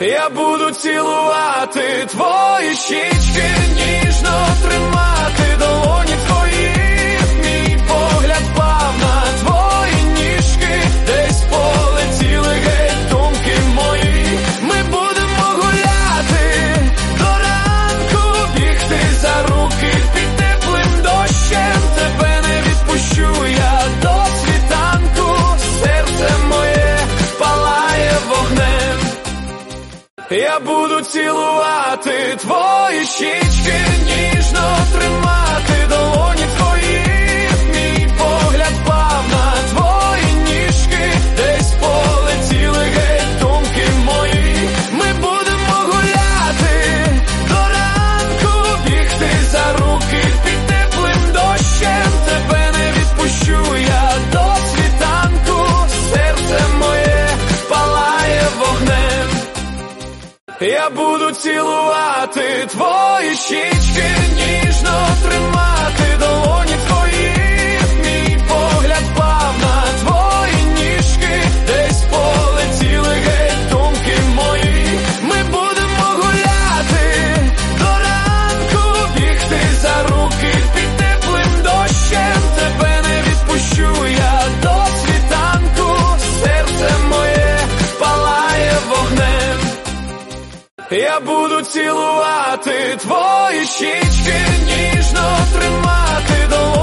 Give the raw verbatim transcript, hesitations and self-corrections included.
Я буду цілувати твої щічки, ніжно тримати долоні твої. Мій погляд впав на твої ніжки, десь полетіли геть думки мої. Ми будемо гуляти до ранку, бігти за руки під теплим дощем. Тебе не відпущу я до світанку, серце моє палає вогнем. Я буду цілувати твої щічки, ніжно тримати долоні твої. Мій погляд впав на твої ніжки, десь полетіли геть думки мої. Ми будемо гуляти до ранку, бігти за руки під теплим дощем. Тебе не відпущу я до світанку, серце моє палає вогнем. Я буду цілувати твої щічки, ніжно тримати долоні твої. Мій погляд впав на твої ніжки, десь полетіли геть думки мої. Ми будемо гуляти до ранку, бігти за руки під теплим дощем. Тебе не відпущу я до світанку, серце моє палає вогнем. Я буду цілувати твої щічки, ніжно тримати долоні.